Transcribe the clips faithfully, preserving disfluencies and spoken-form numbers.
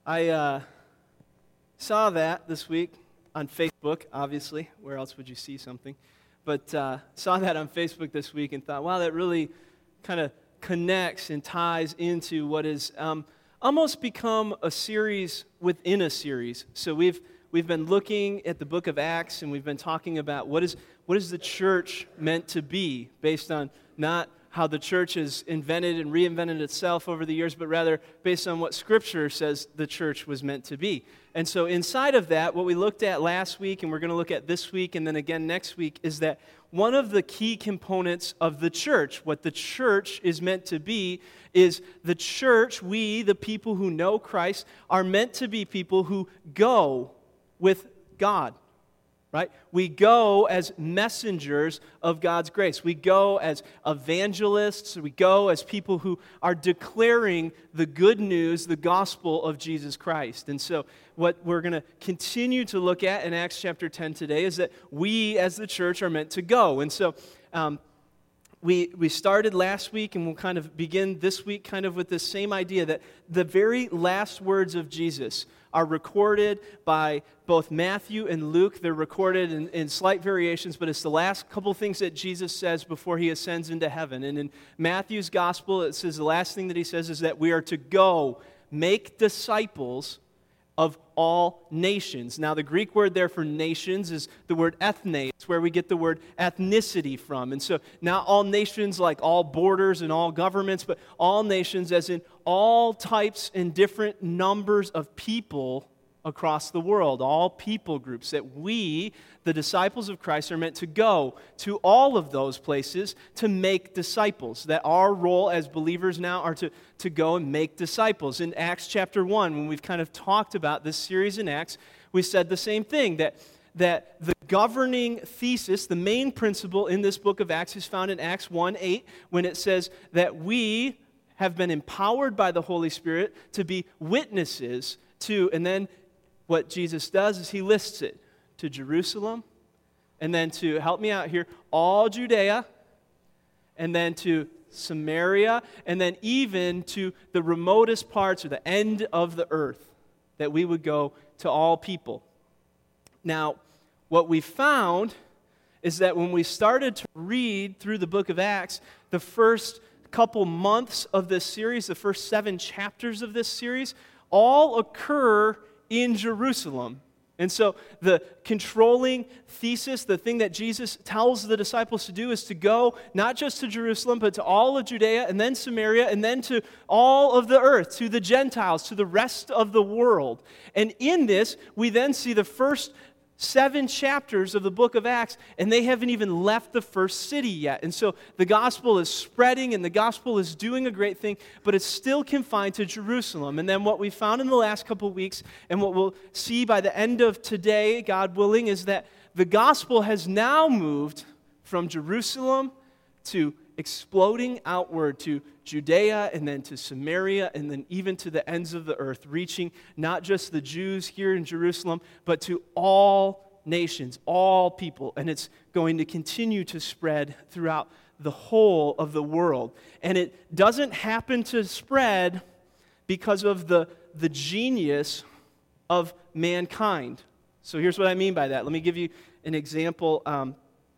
I uh, saw that this week on Facebook, obviously. Where else would you see something? But uh, saw that on Facebook this week and thought, wow, that really kind of connects and ties into what has um, almost become a series within a series. So we've we've been looking at the book of Acts, and we've been talking about what is what is the church meant to be, based on not how the church has invented and reinvented itself over the years, but rather based on what Scripture says the church was meant to be. And so inside of that, what we looked at last week, and we're going to look at this week and then again next week, is that one of the key components of the church, what the church is meant to be, is the church, we, the people who know Christ, are meant to be people who go with God. Right? We go as messengers of God's grace. We go as evangelists. We go as people who are declaring the good news, the gospel of Jesus Christ. And so what we're going to continue to look at in Acts chapter ten today is that we as the church are meant to go. And so um, we we started last week, and we'll kind of begin this week kind of with this same idea that the very last words of Jesus are recorded by both Matthew and Luke. They're recorded in, in slight variations, but it's the last couple things that Jesus says before he ascends into heaven. And in Matthew's gospel, it says the last thing that he says is that we are to go make disciples of all nations. Now, the Greek word there for nations is the word ethne. It's where we get the word ethnicity from. And so, not all nations like all borders and all governments, but all nations as in all types and different numbers of people across the world, all people groups, that we, the disciples of Christ, are meant to go to all of those places to make disciples, that our role as believers now are to, to go and make disciples. In Acts chapter one, when we've kind of talked about this series in Acts, we said the same thing, that, that the governing thesis, the main principle in this book of Acts is found in Acts one eight, when it says that we have been empowered by the Holy Spirit to be witnesses to, and then what Jesus does is he lists it to Jerusalem, and then to, help me out here, all Judea, and then to Samaria, and then even to the remotest parts or the end of the earth, that we would go to all people. Now, what we found is that when we started to read through the book of Acts, the first couple months of this series, the first seven chapters of this series, all occur in Jerusalem. And so the controlling thesis, the thing that Jesus tells the disciples to do, is to go not just to Jerusalem, but to all of Judea, and then Samaria, and then to all of the earth, to the Gentiles, to the rest of the world. And in this, we then see the first seven chapters of the book of Acts, and they haven't even left the first city yet. And so the gospel is spreading, and the gospel is doing a great thing, but it's still confined to Jerusalem. And then what we found in the last couple of weeks, and what we'll see by the end of today, God willing, is that the gospel has now moved from Jerusalem to exploding outward to Judea, and then to Samaria, and then even to the ends of the earth, reaching not just the Jews here in Jerusalem, but to all nations, all people. And it's going to continue to spread throughout the whole of the world. And it doesn't happen to spread because of the, the genius of mankind. So here's what I mean by that. Let me give you an example, um,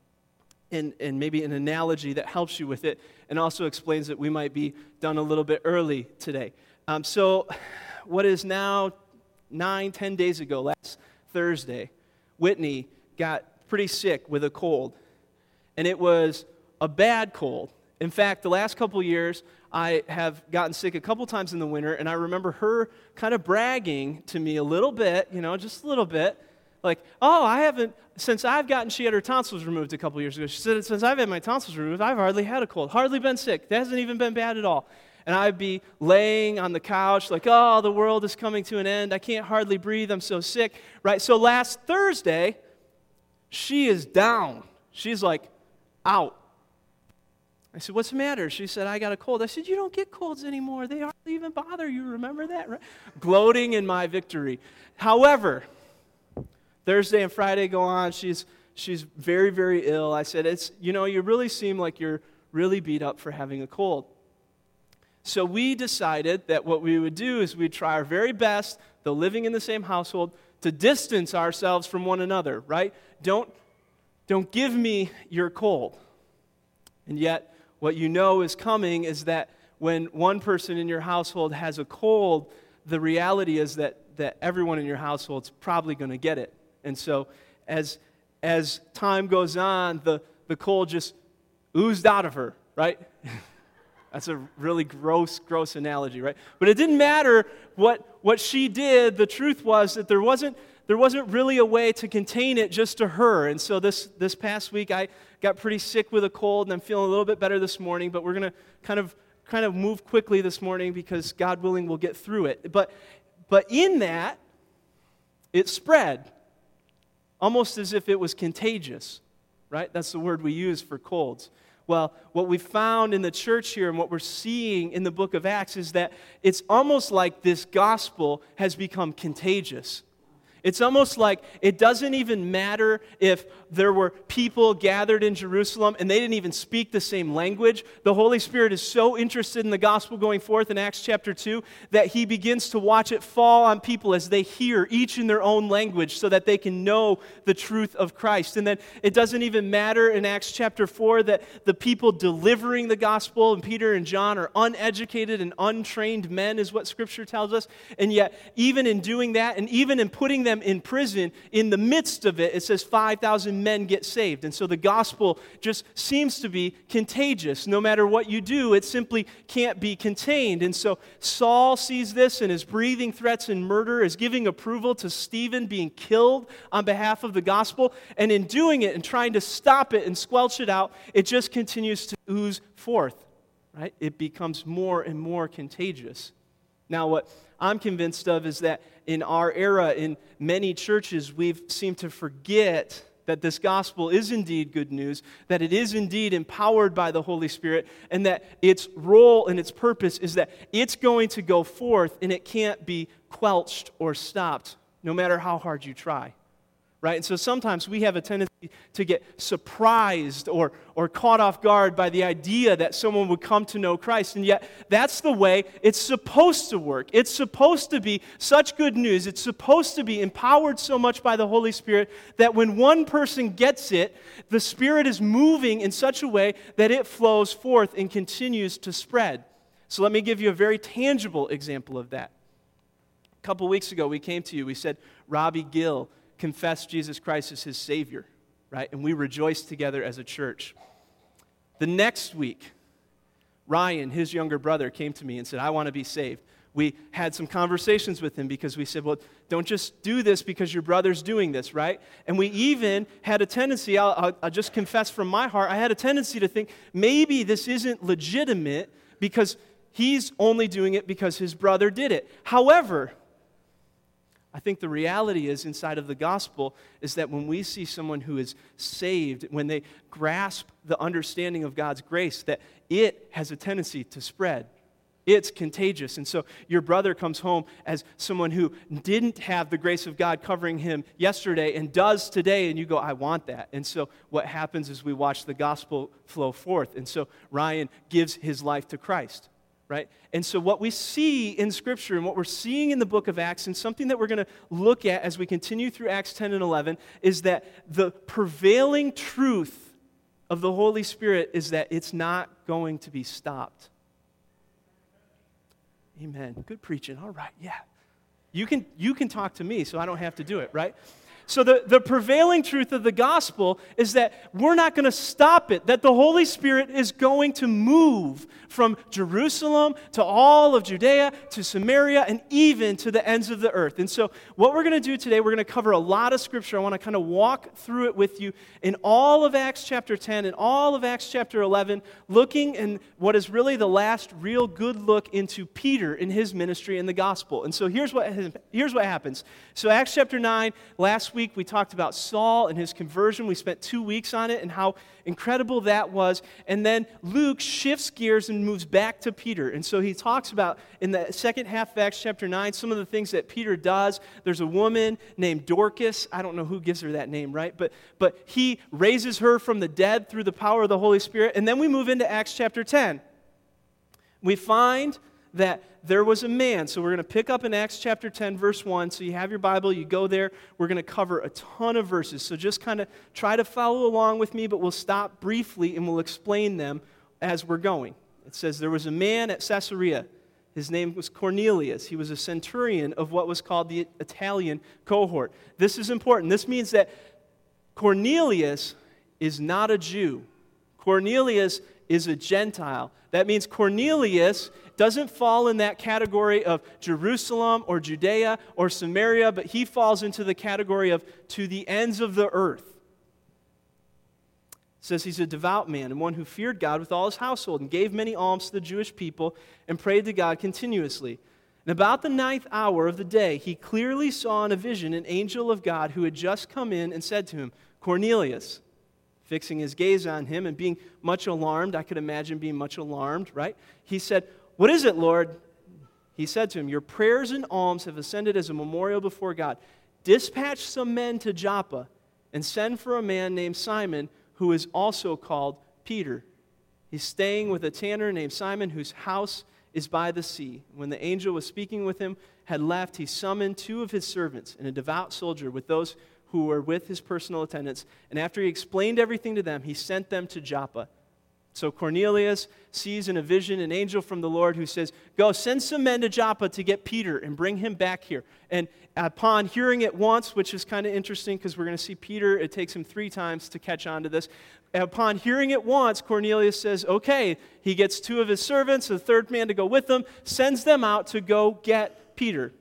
And, and maybe an analogy that helps you with it, and also explains that we might be done a little bit early today. Um, so what is now nine, ten days ago, last Thursday, Whitney got pretty sick with a cold. And it was a bad cold. In fact, the last couple years, I have gotten sick a couple times in the winter, and I remember her kind of bragging to me a little bit, you know, just a little bit, like, oh, I haven't, since I've gotten, she had her tonsils removed a couple years ago. She said, since I've had my tonsils removed, I've hardly had a cold, hardly been sick. That hasn't even been bad at all. And I'd be laying on the couch like, oh, the world is coming to an end. I can't hardly breathe. I'm so sick, right? So last Thursday, she is down. She's like out. I said, what's the matter? She said, I got a cold. I said, you don't get colds anymore. They hardly even bother you. Remember that, right? Gloating in my victory. However, Thursday and Friday go on. She's she's very, very ill. I said, it's, you know, you really seem like you're really beat up for having a cold. So we decided that what we would do is we'd try our very best, though living in the same household, to distance ourselves from one another, right? Don't, don't give me your cold. And yet, what you know is coming is that when one person in your household has a cold, the reality is that, that everyone in your household's probably going to get it. And so as, as time goes on, the, the cold just oozed out of her, right? That's a really gross, gross analogy, right? But it didn't matter what, what she did. The truth was that there wasn't, there wasn't really a way to contain it just to her. And so this, this past week, I got pretty sick with a cold, and I'm feeling a little bit better this morning, but we're going to kind of kind of move quickly this morning because, God willing, we'll get through it. But, but in that, it spread almost as if it was contagious, right? That's the word we use for colds. Well, what we found in the church here and what we're seeing in the book of Acts is that it's almost like this gospel has become contagious. It's almost like it doesn't even matter if there were people gathered in Jerusalem and they didn't even speak the same language. The Holy Spirit is so interested in the gospel going forth in Acts chapter two that he begins to watch it fall on people as they hear each in their own language so that they can know the truth of Christ. And then it doesn't even matter in Acts chapter four that the people delivering the gospel, and Peter and John, are uneducated and untrained men, is what Scripture tells us. And yet, even in doing that, and even in putting them in prison, in the midst of it, it says five thousand men get saved. And so the gospel just seems to be contagious. No matter what you do, it simply can't be contained. And so Saul sees this and is breathing threats and murder, is giving approval to Stephen being killed on behalf of the gospel. And in doing it and trying to stop it and squelch it out, it just continues to ooze forth, right? It becomes more and more contagious. Now, what I'm convinced of is that in our era, in many churches, we've seemed to forget that this gospel is indeed good news, that it is indeed empowered by the Holy Spirit, and that its role and its purpose is that it's going to go forth and it can't be quelched or stopped, no matter how hard you try. Right? And so sometimes we have a tendency to get surprised or, or caught off guard by the idea that someone would come to know Christ. And yet, that's the way it's supposed to work. It's supposed to be such good news. It's supposed to be empowered so much by the Holy Spirit that when one person gets it, the Spirit is moving in such a way that it flows forth and continues to spread. So let me give you a very tangible example of that. A couple weeks ago, we came to you. We said, Robbie Gill confessed Jesus Christ as his Savior, right? And we rejoiced together as a church. The next week, Ryan, his younger brother, came to me and said, I want to be saved. We had some conversations with him because we said, well, don't just do this because your brother's doing this, right? And we even had a tendency, I'll, I'll, I'll just confess from my heart, I had a tendency to think maybe this isn't legitimate because he's only doing it because his brother did it. However, I think the reality is inside of the gospel is that when we see someone who is saved, when they grasp the understanding of God's grace, that it has a tendency to spread. It's contagious. And so your brother comes home as someone who didn't have the grace of God covering him yesterday and does today, and you go, I want that. And so what happens is we watch the gospel flow forth. And so Ryan gives his life to Christ. Right? And so what we see in Scripture and what we're seeing in the book of Acts, and something that we're going to look at as we continue through Acts ten and eleven, is that the prevailing truth of the Holy Spirit is that it's not going to be stopped. Amen. Good preaching. All right, yeah. You can, you can talk to me, so I don't have to do it, right? So the, the prevailing truth of the gospel is that we're not going to stop it, that the Holy Spirit is going to move from Jerusalem to all of Judea to Samaria and even to the ends of the earth. And so what we're going to do today, we're going to cover a lot of Scripture. I want to kind of walk through it with you in all of Acts chapter ten and all of Acts chapter eleven, looking in what is really the last real good look into Peter in his ministry and the gospel. And so here's what, here's what happens. So Acts chapter nine, last week, Week, we talked about Saul and his conversion. We spent two weeks on it and how incredible that was. And then Luke shifts gears and moves back to Peter. And so he talks about, in the second half of Acts chapter nine, some of the things that Peter does. There's a woman named Dorcas. I don't know who gives her that name, right? But, but he raises her from the dead through the power of the Holy Spirit. And then we move into Acts chapter ten. We find that there was a man. So we're going to pick up in Acts chapter ten, verse one. So you have your Bible, you go there. We're going to cover a ton of verses. So just kind of try to follow along with me, but we'll stop briefly and we'll explain them as we're going. It says, there was a man at Caesarea. His name was Cornelius. He was a centurion of what was called the Italian cohort. This is important. This means that Cornelius is not a Jew. Cornelius is a Gentile. That means Cornelius doesn't fall in that category of Jerusalem or Judea or Samaria, but he falls into the category of to the ends of the earth. It says he's a devout man and one who feared God with all his household and gave many alms to the Jewish people and prayed to God continuously. And about the ninth hour of the day, he clearly saw in a vision an angel of God who had just come in and said to him, Cornelius. Fixing his gaze on him and being much alarmed, I could imagine being much alarmed, right? He said, what is it, Lord? He said to him, your prayers and alms have ascended as a memorial before God. Dispatch some men to Joppa and send for a man named Simon, who is also called Peter. He's staying with a tanner named Simon, whose house is by the sea. When the angel was speaking with him had left, he summoned two of his servants and a devout soldier with those who were with his personal attendants. And after he explained everything to them, he sent them to Joppa. So Cornelius sees in a vision an angel from the Lord who says, go, send some men to Joppa to get Peter and bring him back here. And upon hearing it once, which is kind of interesting because we're going to see Peter, it takes him three times to catch on to this. Upon hearing it once, Cornelius says, okay, he gets two of his servants, a third man to go with them, sends them out to go get Peter.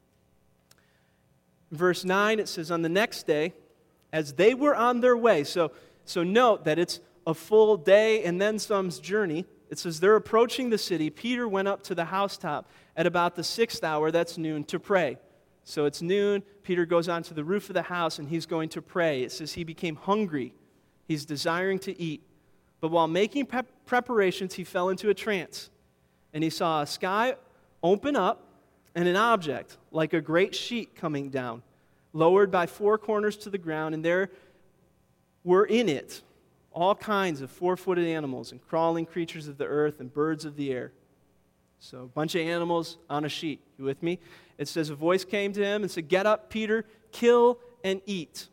Verse nine, it says, on the next day, as they were on their way, so, so note that it's a full day and then some's journey. It says they're approaching the city. Peter went up to the housetop at about the sixth hour, that's noon, to pray. So it's noon, Peter goes onto the roof of the house and he's going to pray. It says he became hungry. He's desiring to eat. But while making prep- preparations, he fell into a trance. And he saw a sky open up and an object like a great sheet coming down, lowered by four corners to the ground, and there were in it all kinds of four-footed animals and crawling creatures of the earth and birds of the air. So a bunch of animals on a sheet. You with me? It says a voice came to him and said, get up, Peter, kill and eat.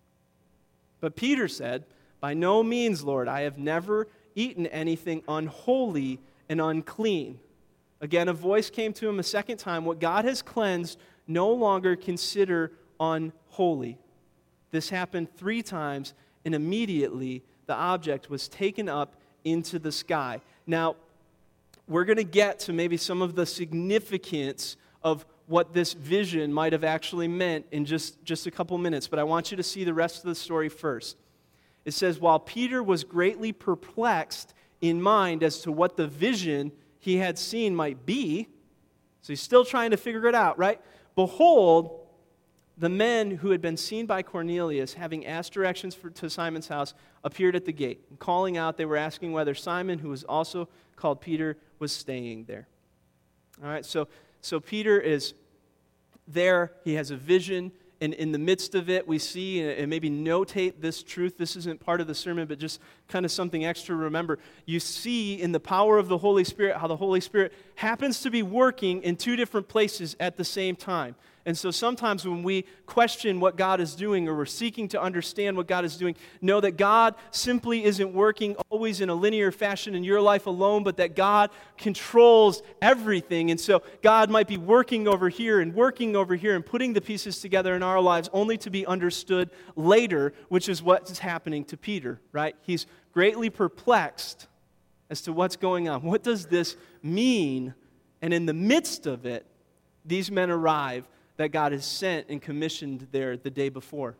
But Peter said, by no means, Lord, I have never eaten anything unholy and unclean. Again, a voice came to him a second time. What God has cleansed, no longer consider unholy. This happened three times, and immediately the object was taken up into the sky. Now, we're going to get to maybe some of the significance of what this vision might have actually meant in just, just a couple minutes, but I want you to see the rest of the story first. It says, while Peter was greatly perplexed in mind as to what the vision he had seen might be, so he's still trying to figure it out, right? Behold, the men who had been seen by Cornelius, having asked directions for, to Simon's house, appeared at the gate. And calling out, they were asking whether Simon, who was also called Peter, was staying there. All right, so, so Peter is there. He has a vision. And in the midst of it, we see, and maybe notate this truth. This isn't part of the sermon, but just kind of something extra to remember. You see in the power of the Holy Spirit how the Holy Spirit happens to be working in two different places at the same time. And so sometimes when we question what God is doing or we're seeking to understand what God is doing, know that God simply isn't working always in a linear fashion in your life alone, but that God controls everything. And so God might be working over here and working over here and putting the pieces together in our lives only to be understood later, which is what is happening to Peter, right? He's greatly perplexed as to what's going on. What does this mean? And in the midst of it, these men arrive that God has sent and commissioned there the day before.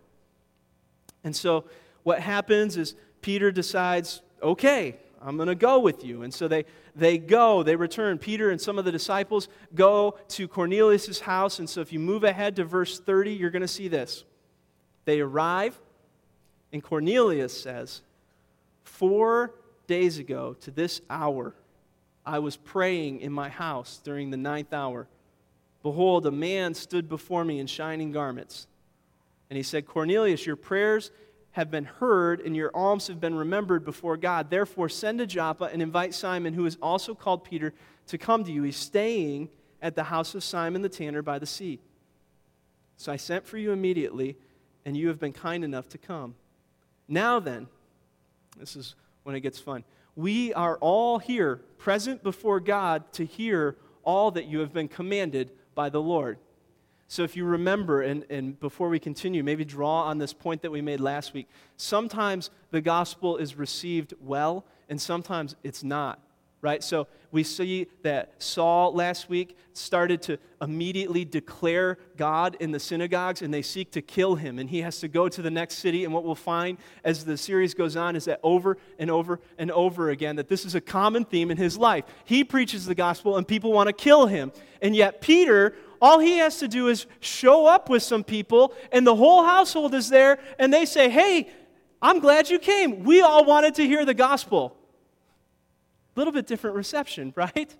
And so what happens is Peter decides, okay, I'm going to go with you. And so they, they go, they return. Peter and some of the disciples go to Cornelius' house. And so if you move ahead to verse thirty, you're going to see this. They arrive, and Cornelius says, four days ago to this hour, I was praying in my house during the ninth hour. Behold, a man stood before me in shining garments. And he said, Cornelius, your prayers have been heard, and your alms have been remembered before God. Therefore, send to Joppa and invite Simon, who is also called Peter. to come to you. He's staying at the house of Simon the tanner by the sea. So I sent for you immediately, and you have been kind enough to come. Now then," this is when it gets fun, "we are all here, present before God, to hear all that you have been commanded by the Lord." So if you remember, and, and before we continue, maybe draw on this point that we made last week. Sometimes the gospel is received well, and sometimes it's not, right? So we see that Saul last week started to immediately declare God in the synagogues, and they seek to kill him, and he has to go to the next city. And what we'll find as the series goes on is that over and over and over again, that this is a common theme in his life. He preaches the gospel, and people want to kill him. And yet Peter, all he has to do is show up with some people, and the whole household is there, and they say, "Hey, I'm glad you came. We all wanted to hear the gospel." A little bit different reception, right?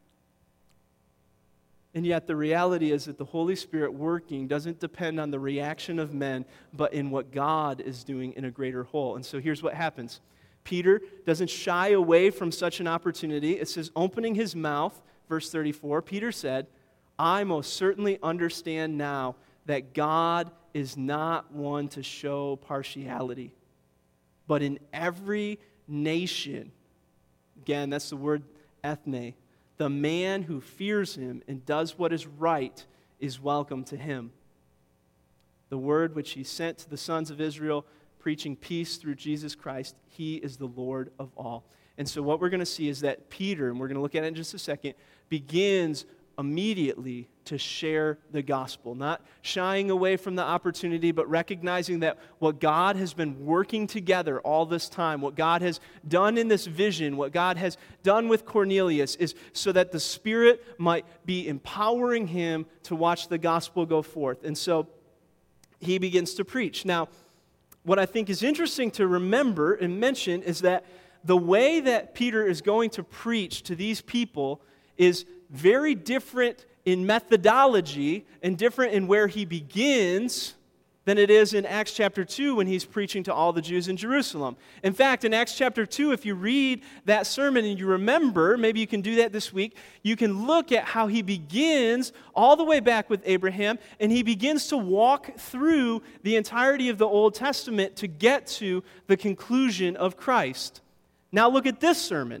And yet the reality is that the Holy Spirit working doesn't depend on the reaction of men, but in what God is doing in a greater whole. And so here's what happens. Peter doesn't shy away from such an opportunity. It says, opening his mouth, verse thirty-four, Peter said, "I most certainly understand now that God is not one to show partiality, but in every nation," again, that's the word ethne, "the man who fears him and does what is right is welcome to him. The word which he sent to the sons of Israel, preaching peace through Jesus Christ, he is the Lord of all." And so what we're going to see is that Peter, and we're going to look at it in just a second, begins immediately to share the gospel, not shying away from the opportunity, but recognizing that what God has been working together all this time, what God has done in this vision, what God has done with Cornelius, is so that the Spirit might be empowering him to watch the gospel go forth. And so he begins to preach. Now, what I think is interesting to remember and mention is that the way that Peter is going to preach to these people is very different in methodology and different in where he begins than it is in Acts chapter two when he's preaching to all the Jews in Jerusalem. In fact, in Acts chapter two, if you read that sermon and you remember, maybe you can do that this week, you can look at how he begins all the way back with Abraham, and he begins to walk through the entirety of the Old Testament to get to the conclusion of Christ. Now look at this sermon.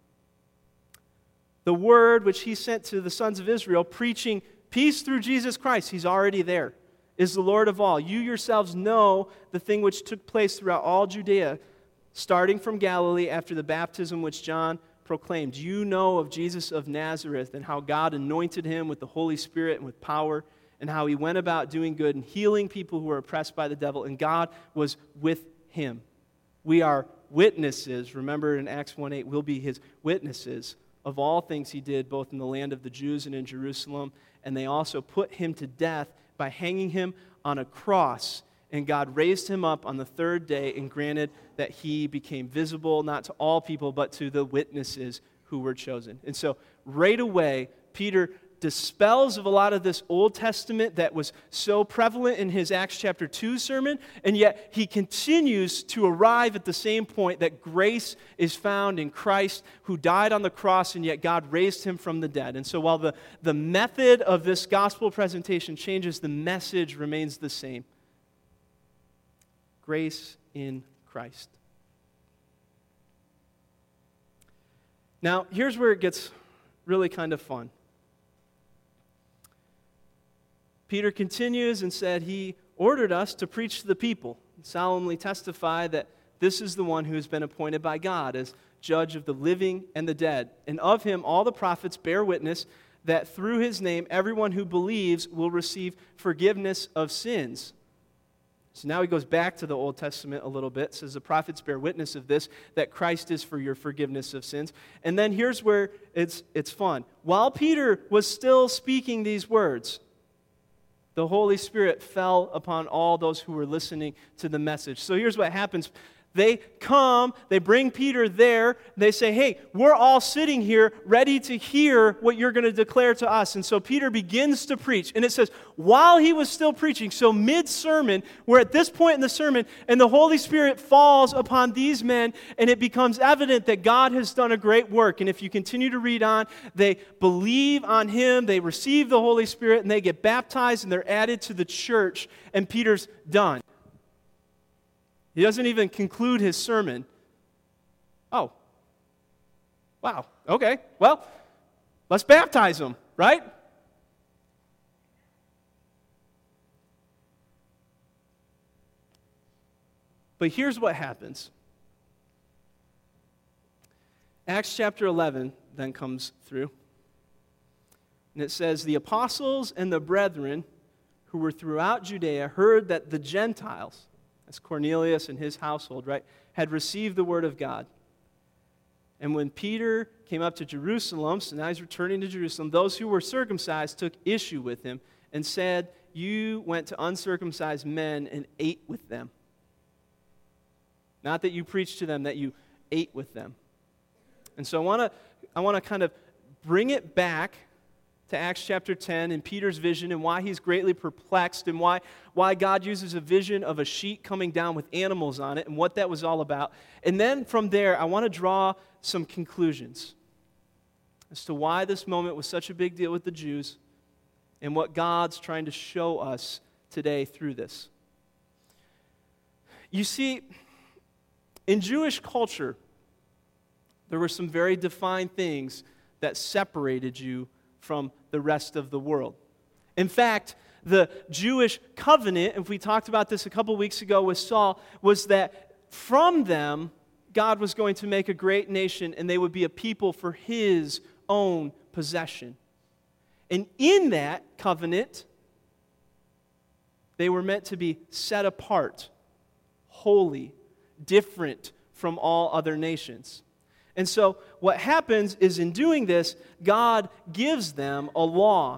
The word which he sent to the sons of Israel, preaching peace through Jesus Christ, he's already there, is the Lord of all. You yourselves know the thing which took place throughout all Judea, starting from Galilee after the baptism which John proclaimed. You know of Jesus of Nazareth and how God anointed him with the Holy Spirit and with power, and how he went about doing good and healing people who were oppressed by the devil, and God was with him. We are witnesses. Remember in Acts one eight, we'll be his witnesses of all things he did, both in the land of the Jews and in Jerusalem. And they also put him to death by hanging him on a cross. And God raised him up on the third day and granted that he became visible, not to all people, but to the witnesses who were chosen. And so right away, Peter dispels of a lot of this Old Testament that was so prevalent in his Acts chapter two sermon, and yet he continues to arrive at the same point that grace is found in Christ who died on the cross, and yet God raised him from the dead. And so while the, the method of this gospel presentation changes, the message remains the same. Grace in Christ. Now, here's where it gets really kind of fun. Peter continues and said, he ordered us to preach to the people and solemnly testify that this is the one who has been appointed by God as judge of the living and the dead. And of him all the prophets bear witness that through his name everyone who believes will receive forgiveness of sins. So now he goes back to the Old Testament a little bit. It says the prophets bear witness of this, that Christ is for your forgiveness of sins. And then here's where it's, it's fun. While Peter was still speaking these words, the Holy Spirit fell upon all those who were listening to the message. So here's what happens. They come, they bring Peter there, they say, hey, we're all sitting here ready to hear what you're going to declare to us. And so Peter begins to preach. And it says, while he was still preaching, so mid-sermon, we're at this point in the sermon, and the Holy Spirit falls upon these men, and it becomes evident that God has done a great work. And if you continue to read on, they believe on him, they receive the Holy Spirit, and they get baptized, and they're added to the church, and Peter's done. He doesn't even conclude his sermon. Oh, wow, okay, well, let's baptize them, right? But here's what happens. Acts chapter eleven then comes through. And it says, the apostles and the brethren who were throughout Judea heard that the Gentiles, that's Cornelius and his household, right, had received the word of God. And when Peter came up to Jerusalem, so now he's returning to Jerusalem, those who were circumcised took issue with him and said, you went to uncircumcised men and ate with them. Not that you preached to them, that you ate with them. And so I want to I want to kind of bring it back to Acts chapter ten and Peter's vision and why he's greatly perplexed and why, why God uses a vision of a sheet coming down with animals on it and what that was all about. And then from there, I want to draw some conclusions as to why this moment was such a big deal with the Jews and what God's trying to show us today through this. You see, in Jewish culture, there were some very defined things that separated you from the rest of the world. In fact, the Jewish covenant, if we talked about this a couple weeks ago with Saul, was that from them, God was going to make a great nation and they would be a people for his own possession. And in that covenant, they were meant to be set apart, holy, different from all other nations. And so what happens is in doing this, God gives them a law.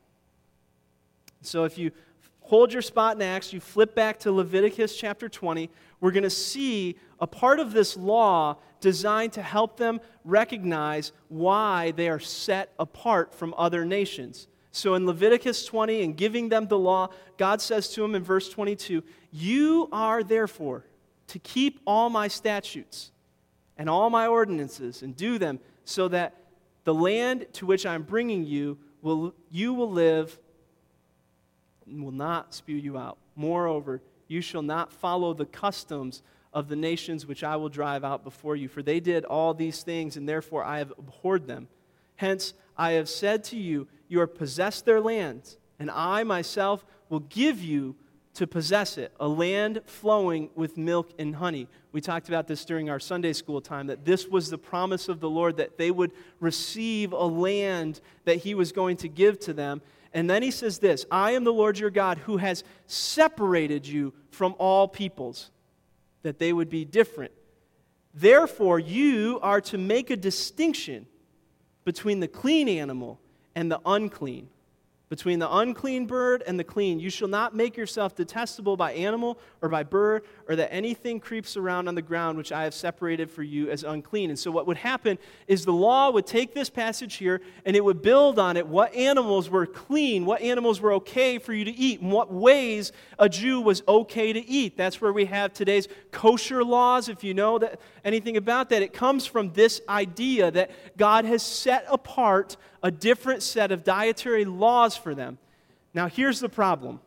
So if you hold your spot in Acts, you flip back to Leviticus chapter twenty, we're going to see a part of this law designed to help them recognize why they are set apart from other nations. So in Leviticus twenty, in giving them the law, God says to them in verse twenty-two, you are therefore to keep all my statutes and all my ordinances, and do them, so that the land to which I'm bringing you, will you will live and will not spew you out. Moreover, you shall not follow the customs of the nations which I will drive out before you, for they did all these things, and therefore I have abhorred them. Hence, I have said to you, you are possessed their lands, and I myself will give you to possess it, a land flowing with milk and honey. We talked about this during our Sunday school time, that this was the promise of the Lord, that they would receive a land that he was going to give to them. And then he says this, I am the Lord your God who has separated you from all peoples, that they would be different. Therefore, you are to make a distinction between the clean animal and the unclean, between the unclean bird and the clean. You shall not make yourself detestable by animal or by bird, or that anything creeps around on the ground which I have separated for you as unclean. And so what would happen is the law would take this passage here and it would build on it what animals were clean, what animals were okay for you to eat, and what ways a Jew was okay to eat. That's where we have today's kosher laws. If you know that anything about that, it comes from this idea that God has set apart a different set of dietary laws for them. Now, here's the problem.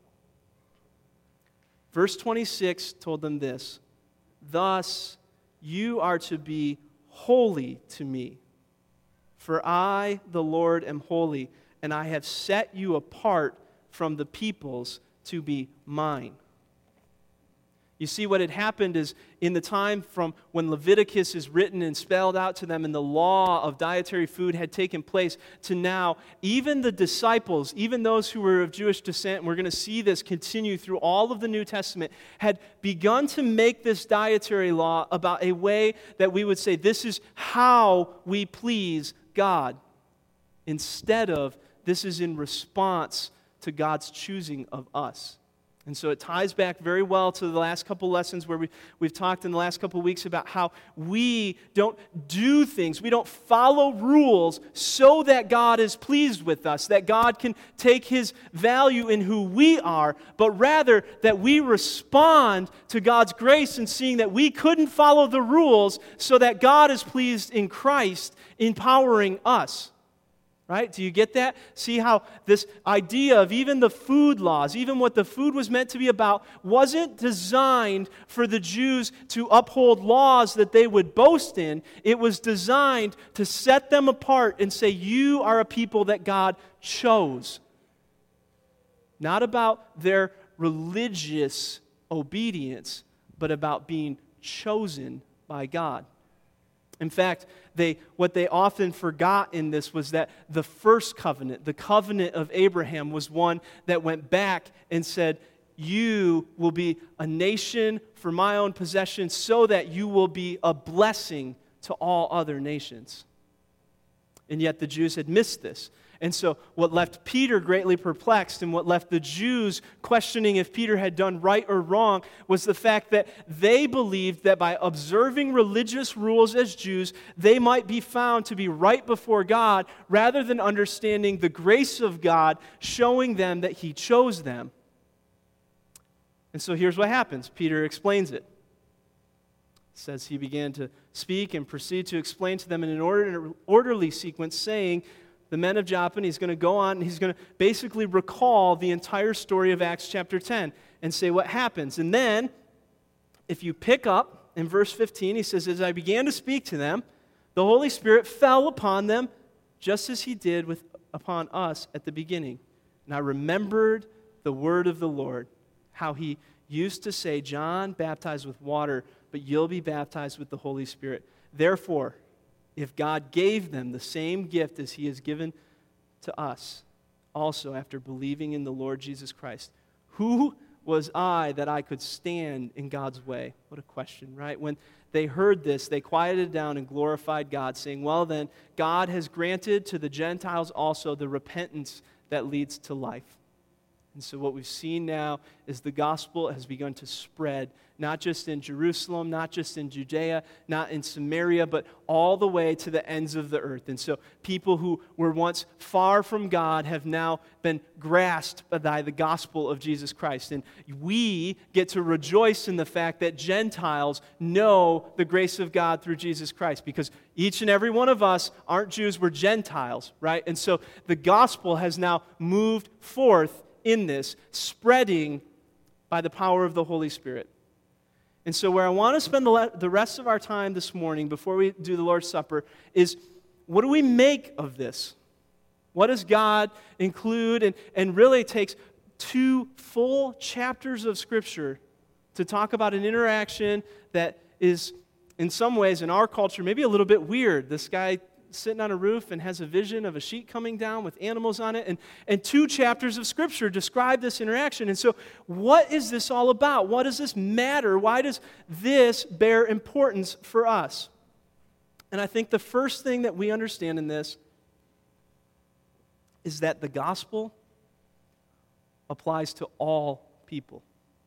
Verse twenty-six told them this, thus you are to be holy to me, for I, the Lord, am holy, and I have set you apart from the peoples to be mine. You see, what had happened is in the time from when Leviticus is written and spelled out to them and the law of dietary food had taken place to now, even the disciples, even those who were of Jewish descent, and we're going to see this continue through all of the New Testament, had begun to make this dietary law about a way that we would say, this is how we please God, instead of this is in response to God's choosing of us. And so it ties back very well to the last couple lessons where we, we've talked in the last couple weeks about how we don't do things, we don't follow rules so that God is pleased with us, that God can take His value in who we are, but rather that we respond to God's grace in seeing that we couldn't follow the rules so that God is pleased in Christ, empowering us. Right? Do you get that? See how this idea of even the food laws, even what the food was meant to be about, wasn't designed for the Jews to uphold laws that they would boast in. It was designed to set them apart and say, you are a people that God chose. Not about their religious obedience, but about being chosen by God. In fact, they what they often forgot in this was that the first covenant, the covenant of Abraham, was one that went back and said, you will be a nation for my own possession so that you will be a blessing to all other nations. And yet the Jews had missed this. And so what left Peter greatly perplexed and what left the Jews questioning if Peter had done right or wrong was the fact that they believed that by observing religious rules as Jews, they might be found to be right before God rather than understanding the grace of God showing them that He chose them. And so here's what happens. Peter explains it. It says he began to speak and proceed to explain to them in an order, orderly sequence, saying, the men of Joppa, and he's going to go on and he's going to basically recall the entire story of Acts chapter ten and say what happens. And then, if you pick up in verse fifteen, he says, as I began to speak to them, the Holy Spirit fell upon them just as He did with upon us at the beginning. And I remembered the word of the Lord, how He used to say, John baptized with water, but you'll be baptized with the Holy Spirit. Therefore, if God gave them the same gift as He has given to us, also after believing in the Lord Jesus Christ, who was I that I could stand in God's way? What a question, right? When they heard this, they quieted down and glorified God, saying, well then, God has granted to the Gentiles also the repentance that leads to life. And so what we've seen now is the gospel has begun to spread, not just in Jerusalem, not just in Judea, not in Samaria, but all the way to the ends of the earth. And so people who were once far from God have now been grasped by the gospel of Jesus Christ. And we get to rejoice in the fact that Gentiles know the grace of God through Jesus Christ, because each and every one of us aren't Jews, we're Gentiles, right? And so the gospel has now moved forth in this, spreading by the power of the Holy Spirit. And so where I want to spend the, le- the rest of our time this morning before we do the Lord's Supper is, what do we make of this? What does God include? And, and really takes two full chapters of Scripture to talk about an interaction that is, in some ways, in our culture, maybe a little bit weird. This guy sitting on a roof and has a vision of a sheet coming down with animals on it. And, and two chapters of Scripture describe this interaction. And so what is this all about? What does this matter? Why does this bear importance for us? And I think the first thing that we understand in this is that the gospel applies to all people.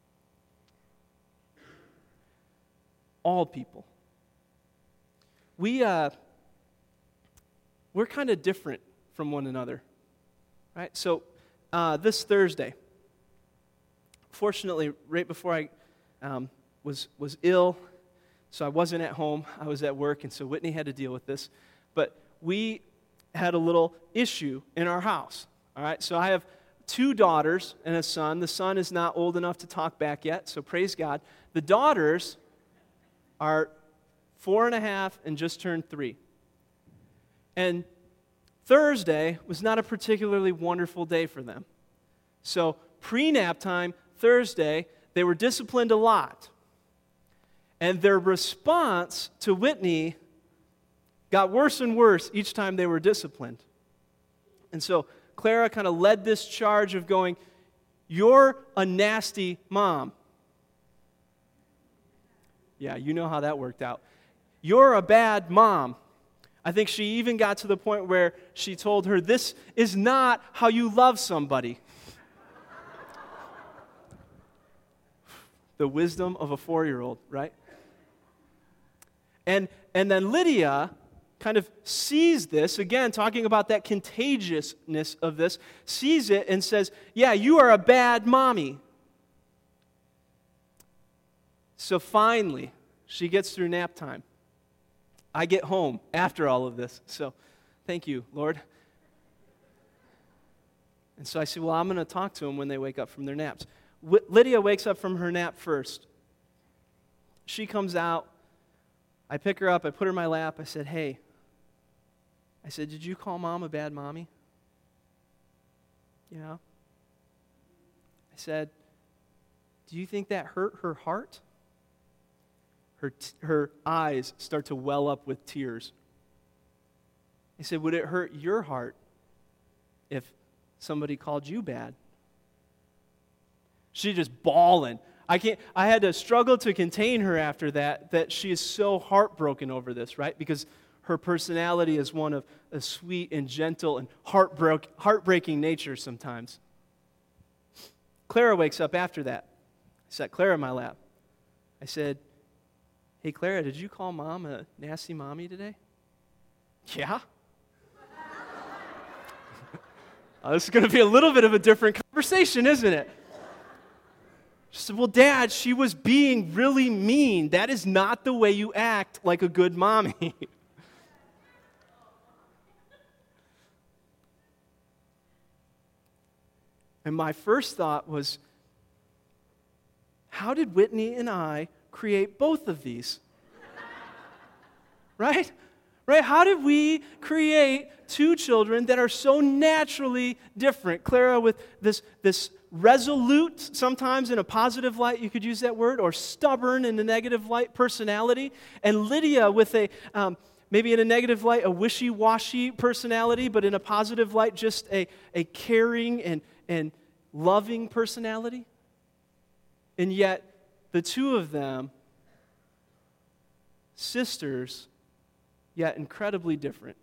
All people. We, uh, We're kind of different from one another, right? So uh, this Thursday, fortunately, right before I um, was was ill, so I wasn't at home. I was at work, and so Whitney had to deal with this. But we had a little issue in our house, all right? So I have two daughters and a son. The son is not old enough to talk back yet, so praise God. The daughters are four and a half and just turned three. And Thursday was not a particularly wonderful day for them. So pre-nap time, Thursday, they were disciplined a lot. And their response to Whitney got worse and worse each time they were disciplined. And so Clara kind of led this charge of going, you're a nasty mom. Yeah, you know how that worked out. You're a bad mom. I think she even got to the point where she told her, this is not how you love somebody. The wisdom of a four-year-old, right? And, and then Lydia kind of sees this, again, talking about that contagiousness of this, sees it and says, yeah, you are a bad mommy. So finally, she gets through nap time. I get home after all of this. So thank you, Lord. And so I said, well, I'm going to talk to them when they wake up from their naps. W- Lydia wakes up from her nap first. She comes out. I pick her up. I put her in my lap. I said, hey. I said, did you call Mom a bad mommy? Yeah. I said, do you think that hurt her heart? Her, t- her eyes start to well up with tears. I said, would it hurt your heart if somebody called you bad? She just bawling. I can't. I had to struggle to contain her after that, that she is so heartbroken over this, right? Because her personality is one of a sweet and gentle and heartbreak, heartbreaking nature sometimes. Clara wakes up after that. I sat Clara in my lap. I said, hey, Clara, did you call Mom a nasty mommy today? Yeah. Oh, this is going to be a little bit of a different conversation, isn't it? She said, well, Dad, she was being really mean. That is not the way you act like a good mommy. And my first thought was, how did Whitney and I create both of these? Right? Right? How did we create two children that are so naturally different? Clara with this, this resolute, sometimes in a positive light, you could use that word, or stubborn in a negative light personality. And Lydia with a, um, maybe in a negative light, a wishy-washy personality, but in a positive light, just a, a caring and, and loving personality. And yet, the two of them, sisters, yet incredibly different.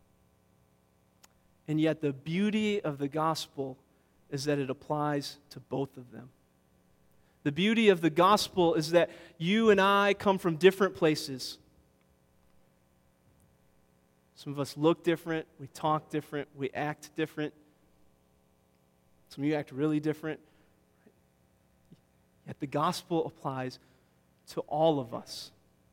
And yet the beauty of the gospel is that it applies to both of them. The beauty of the gospel is that you and I come from different places. Some of us look different, we talk different, we act different. Some of you act really different. Yet the gospel applies to all of us.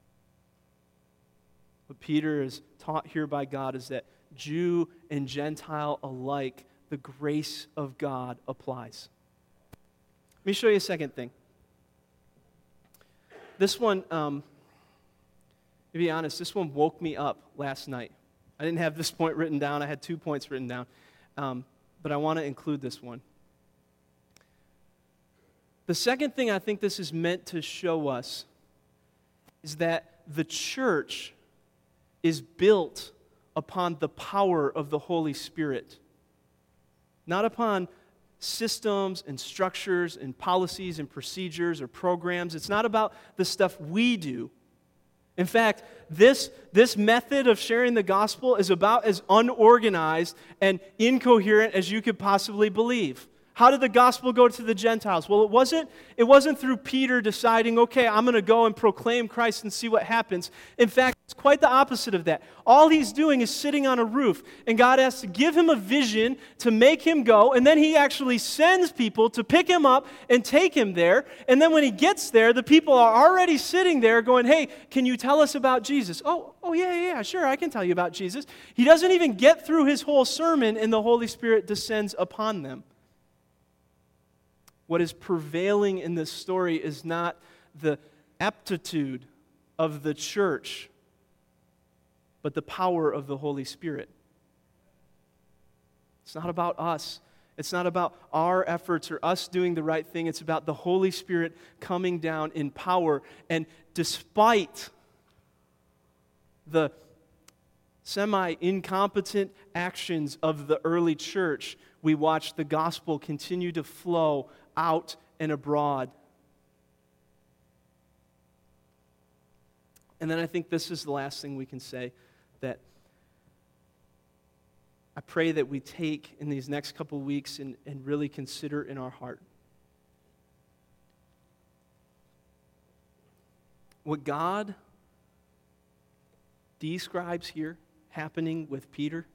What Peter is taught here by God is that Jew and Gentile alike, the grace of God applies. Let me show you a second thing. This one, um, to be honest, this one woke me up last night. I didn't have this point written down. I had two points written down. Um, but I want to include this one. The second thing I think this is meant to show us is that the church is built upon the power of the Holy Spirit, not upon systems and structures and policies and procedures or programs. It's not about the stuff we do. In fact, this, this method of sharing the gospel is about as unorganized and incoherent as you could possibly believe. How did the gospel go to the Gentiles? Well, it wasn't, it wasn't through Peter deciding, okay, I'm going to go and proclaim Christ and see what happens. In fact, it's quite the opposite of that. All he's doing is sitting on a roof, and God has to give him a vision to make him go, and then he actually sends people to pick him up and take him there. And then when he gets there, the people are already sitting there going, hey, can you tell us about Jesus? Oh, oh yeah, yeah, yeah, sure, I can tell you about Jesus. He doesn't even get through his whole sermon, and the Holy Spirit descends upon them. What is prevailing in this story is not the aptitude of the church, but the power of the Holy Spirit. It's not about us. It's not about our efforts or us doing the right thing. It's about the Holy Spirit coming down in power. And despite the semi-incompetent actions of the early church, we watch the gospel continue to flow out and abroad. And then I think this is the last thing we can say, that I pray that we take in these next couple weeks and, and really consider in our heart. what God describes here happening with Peter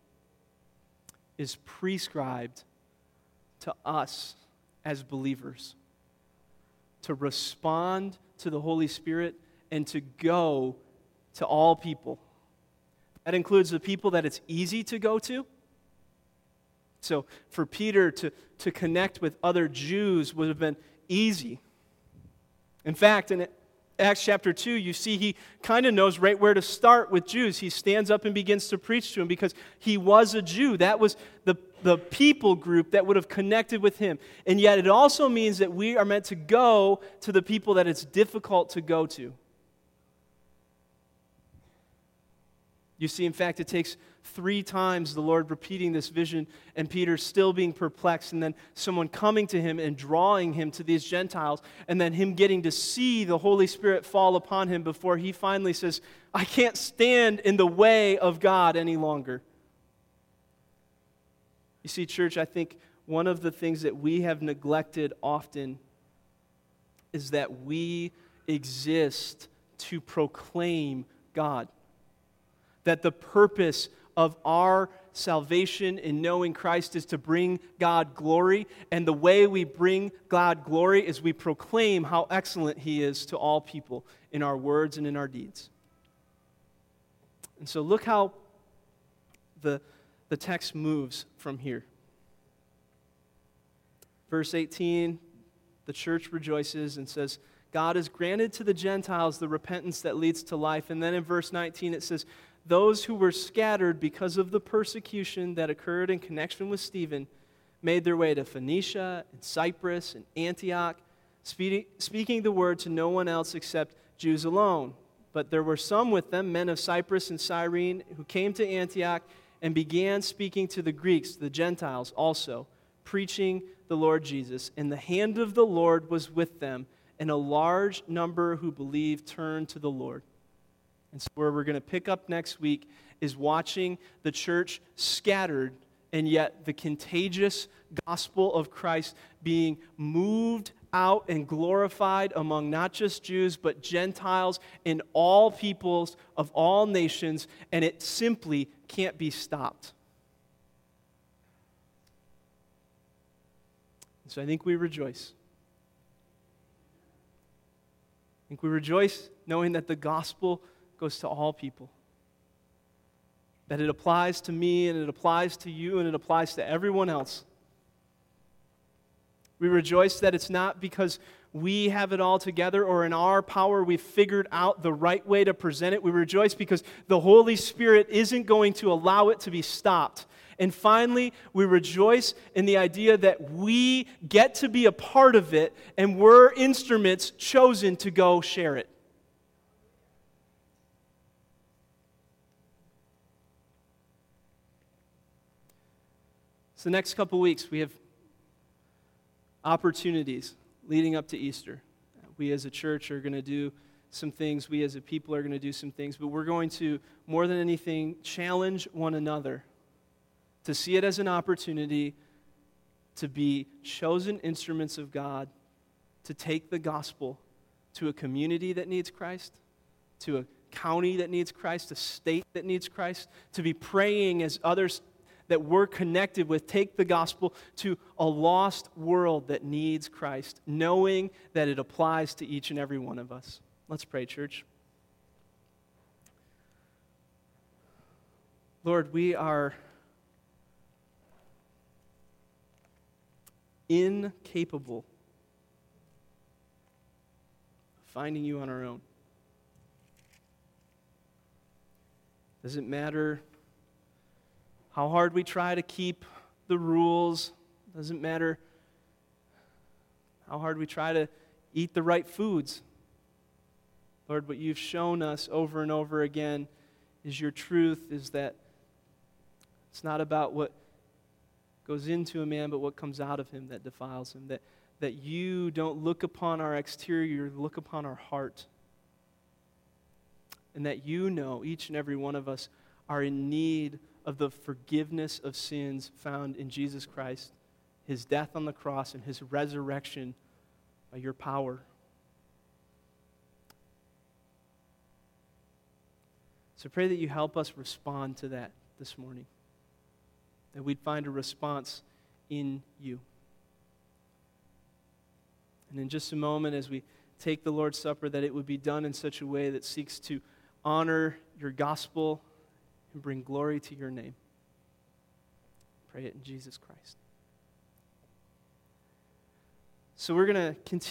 is prescribed to us as believers to respond to the Holy Spirit and to go to all people. That includes the people that it's easy to go to. So for Peter to, to connect with other Jews would have been easy. In fact, in Acts chapter two, you see he kind of knows right where to start with Jews. He stands up and begins to preach to them because he was a Jew. That was the, the people group that would have connected with him. And yet it also means that we are meant to go to the people that it's difficult to go to. You see, in fact, it takes three times the Lord repeating this vision and Peter still being perplexed, and then someone coming to him and drawing him to these Gentiles, and then him getting to see the Holy Spirit fall upon him before he finally says, I can't stand in the way of God any longer. You see, church, I think one of the things that we have neglected often is that we exist to proclaim God. That the purpose of our salvation in knowing Christ is to bring God glory, and the way we bring God glory is we proclaim how excellent He is to all people in our words and in our deeds. And so look how the, the text moves from here. Verse eighteen, the church rejoices and says, God has granted to the Gentiles the repentance that leads to life. And then in verse nineteen it says, those who were scattered because of the persecution that occurred in connection with Stephen made their way to Phoenicia and Cyprus and Antioch, speaking the word to no one else except Jews alone. But there were some with them, men of Cyprus and Cyrene, who came to Antioch and began speaking to the Greeks, the Gentiles also, preaching the Lord Jesus. And the hand of the Lord was with them, and a large number who believed turned to the Lord. And so where we're going to pick up next week is watching the church scattered, and yet the contagious gospel of Christ being moved out and glorified among not just Jews, but Gentiles and all peoples of all nations, and it simply can't be stopped. And so I think we rejoice. I think we rejoice knowing that the gospel goes to all people. That it applies to me, and it applies to you, and it applies to everyone else. We rejoice that it's not because we have it all together or in our power we've figured out the right way to present it. We rejoice because the Holy Spirit isn't going to allow it to be stopped. And finally, we rejoice in the idea that we get to be a part of it, and we're instruments chosen to go share it. So the next couple weeks, we have opportunities leading up to Easter. We as a church are going to do some things. We as a people are going to do some things. But we're going to, more than anything, challenge one another to see it as an opportunity to be chosen instruments of God, to take the gospel to a community that needs Christ, to a county that needs Christ, a state that needs Christ, to be praying as others that we're connected with take the gospel to a lost world that needs Christ, knowing that it applies to each and every one of us. Let's pray, church. Lord, we are incapable of finding you on our own. Doesn't matter how hard we try to keep the rules. Doesn't matter how hard we try to eat the right foods. Lord, what you've shown us over and over again is your truth, is that it's not about what goes into a man, but what comes out of him that defiles him. That, that you don't look upon our exterior, you look upon our heart. And that you know each and every one of us are in need of the forgiveness of sins found in Jesus Christ, His death on the cross, and His resurrection by your power. So pray that you help us respond to that this morning, that we'd find a response in you. And in just a moment, as we take the Lord's Supper, that it would be done in such a way that seeks to honor your gospel and bring glory to your name. Pray it in Jesus Christ. So we're going to continue.